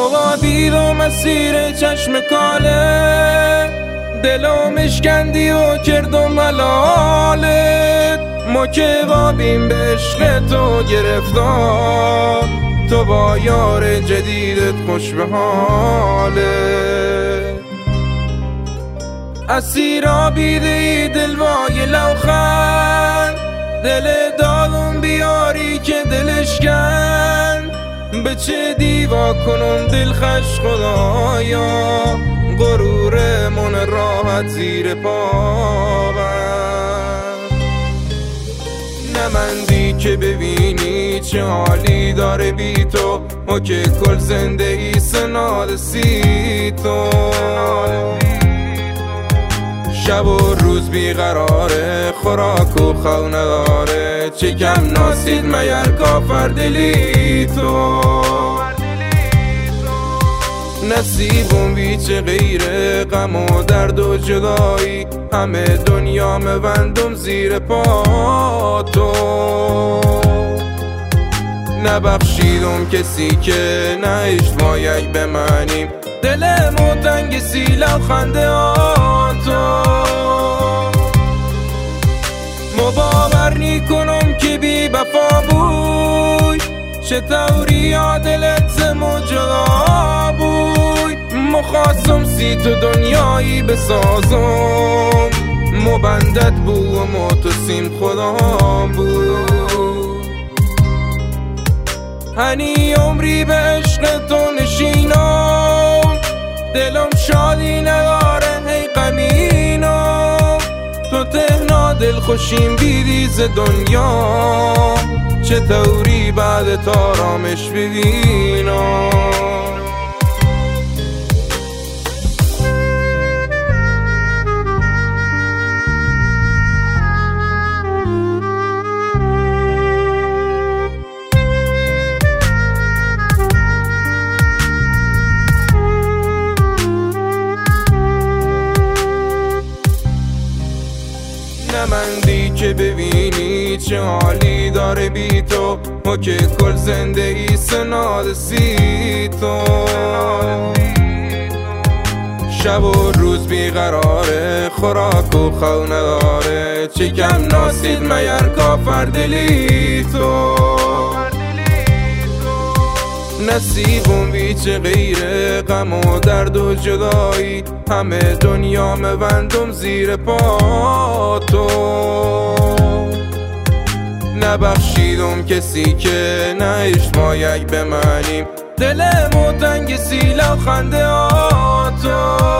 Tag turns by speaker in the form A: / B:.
A: بابا دید و مسیر چشم کاله دلو مشکندی و کرد و ملالت ما که وابیم به عشق تو گرفتار تو با یار جدیدت خوش به حالت اسیرا بیدی دلوای لوخن دل داغم بیاری که دلش کن به چه دیوا کنم دلخش خدایا غرور من راحت زیر پا نمندی که ببینی چه حالی داره بی تو ما که کل زندگی سنال سی تو شب و روز بیقراره خوراک و خو نداره چه کم ناسید مگر کافر دلی تو نصیبم بی چه غیره غم و درد و جدایی همه دنیا مبندم زیر پا تو نبخشیدم کسی که نهشت ما یک بمنیم دل موتنگ سیلا خنده تو باور نیکنم که بی بفا بوی چطوری دلت زمو جدا بوی مخواستم سی تو دنیایی بسازم مبندت بو و متسیم خدا بود هنی عمری به عشق تو نشینم دلم شادی نداره هی غمینم تو تهنا دل خوشیم بیدیز دنیا چطوری بعد تارامش ببینم نمندی که ببینی چه حالی داره بی تو ما که کل زندگی سنال سی تو شب و روز بیقراره خوراک و خو نداره چه کم ناسید مگر کافر دلی تو نصیبم بی چه غیره غم و درد و جدایی همه دنیا مبندم زیر پا تو نبخشیدم کسی که نهشت ما یک بمنیم دل موتنگ سیلا خنده تو